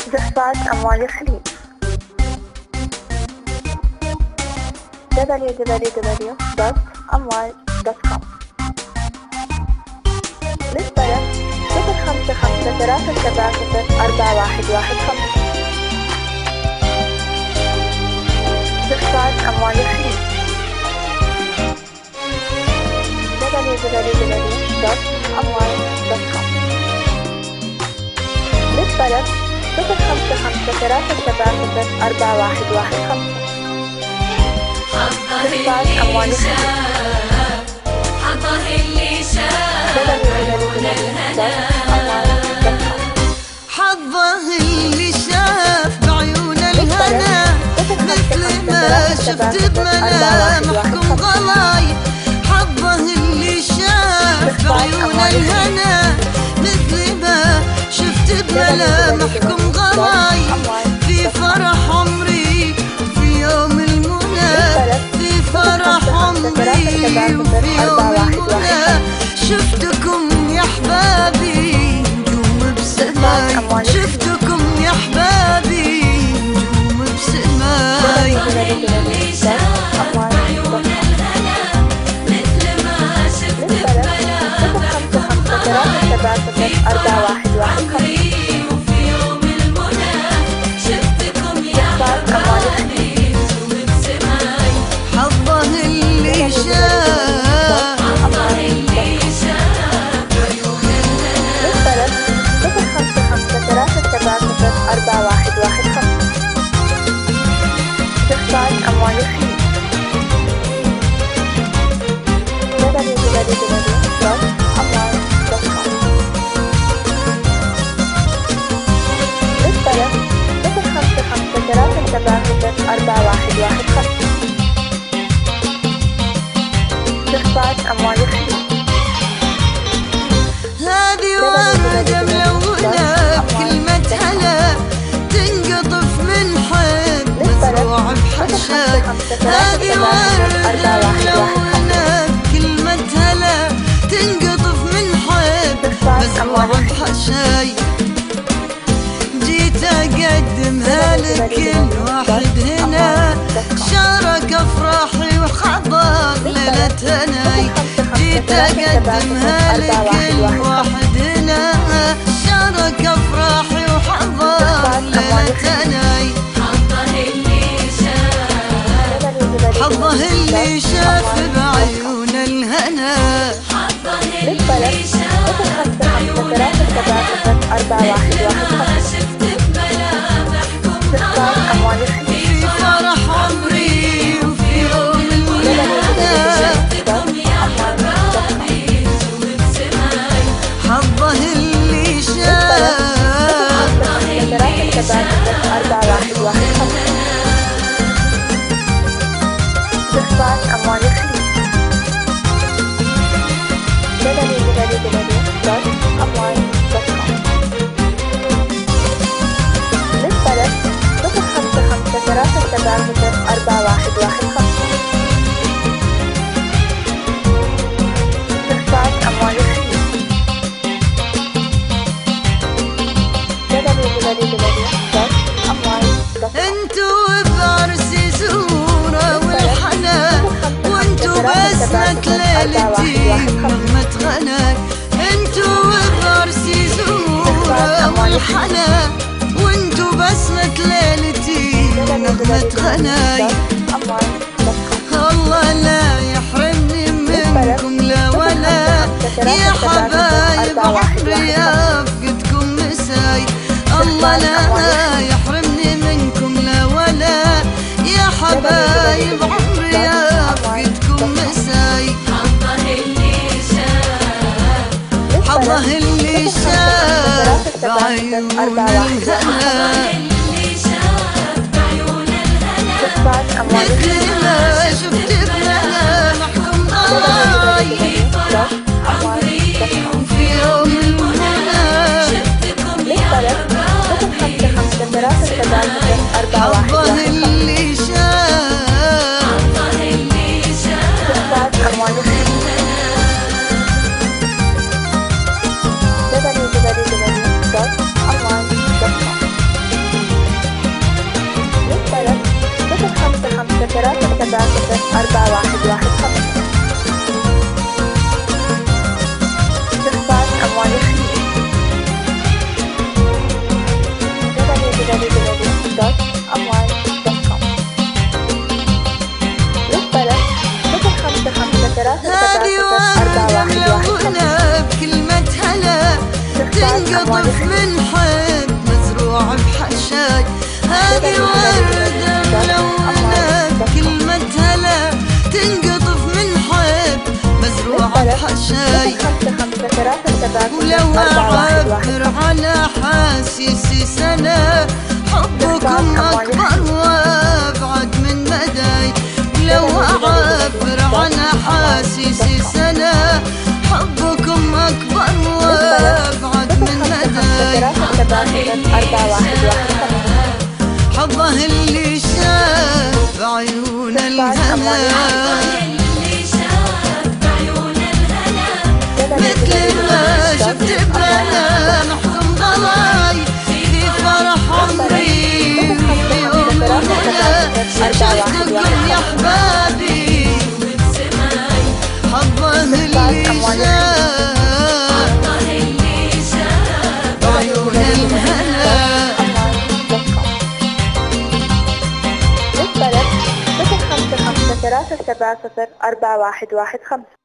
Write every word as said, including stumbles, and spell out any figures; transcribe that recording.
جحفات أموال الخليج دبليو دبليو دبليو دوت أموال دوت كوم. للطلب صفر خمسة خمسة ثلاثة سبعة صفر أربعة واحد واحد خمسة. جحفات أموال الخليج دبليو دبليو دبليو دوت أموال دوت كوم. للطلب صفر خمسة خمسة ثلاثة سبعة صفر أربعة واحد واحد خمسة. جحفات أموال الخليج حظه اللي شاف بعيون الهنا، حظه اللي شاف بعيون الهنا مثل ما شفت بملامحكم غلاي. حظه اللي شاف بعيون الهنا مثل ما شفت بملامحكم غلاي. في فرح عمري وفي يوم المنى، في فرح عمري وفي يوم المنى شفتكم يا احبابي نجوم بسماي. شفتكم يا احبابي نجوم بسماي. اللي شاف بعيون الهنا مثل ما شفت بملامحكم غلاي. وفي يوم المنى شفتكم يا احبابي نجوم بسماي. حظه اللي شاف حظه اللي شاف بعيون الهنا. صفر خمسة خمسة ثلاثة سبعة صفر أربعة واحد واحد خمسة. جحفات أموال الخليج دبليو دبليو دبليو دوت أموال دوت كوم. للطلب صفر خمسة خمسة ثلاثة سبعة صفر أربعة واحد واحد خمسة. جحفات أموال الخليج هذه وردة ملونة بكلمة هلا تنقطف من حب مزروع بحشا. هذه وردة ملونة بكلمة هلا تنقطف من حب مزروع بحشاي. جيت أقدمها لكل واحد هنا شارك أفراحي وحضر ليلة هناي. جيت أقدمها لكل واحد هنا شارك أفراحي وحضر ليلة هناي. حظه اللي شاف حظه اللي شاف بعيون الهنا. حظه اللي شاف بعيون الهنا أربعة واحد واحد ما خمسة. شفت بملامحكم جحفات غلاي. أموال الخليج في فرح عمري وفي يوم المنى شفتكم يا احبابي نجوم بسماي. حظه اللي شاف ثلاثة سبعة صفر أربعة واحد واحد خمسة. جحفات أموال الخليج دبليو دبليو دبليو دوت أموال دوت كوم. للطلب صفر خمسة خمسة ثلاثة سبعة صفر أربعة واحد واحد خمسة. جحفات أموال الخليج دبليو دبليو دبليو دوت أموال دوت كوم. انتو بعرسي زورة والحلا وانتو بسمة ليلتي نغمة غناي. انتو بعرسي زورة والحلا وانتو بسمة ليلتي نغمة غناي. الله لا يحرمني منكم لا ولا يا حبايب عمري افقدكم مساي. الله لا يحرمني منكم لا ولا يا حبايب عمري افقدكم مساي. حظه اللي شاف حظه اللي شاف بعيون الهنا اللي شاف بعيون الهنا. مثل ما شفت بملامحكم غلاي. في يوم المنى شفتكم يا احبابي حظه اللي شاف. حظه اللي شاف أموال الخليج دبليو دبليو دبليو دوت أموال دوت كوم. تنقطف من حب مزروع بحشاي. هذه وردة ملونة بكلمة هلا تنقطف من حب مزروع بحشاي. ولو أعبر على حاسيسي سنة حبكم أكبر وأبعد من مداي. ولو أعبر على حاسيسي سنة حبكم أكبر وأبعد من مداي. حظه اللي شاف عيون الهنا مثل ما شفت بملامحكم ضلاي في فرح عمري ويوم الهنا شفتكم يا احبابي. حظه اللي شاف عيون الهنا. للطلب صفر خمسة خمسة ثلاثة سبعة صفر أربعة واحد واحد خمسة.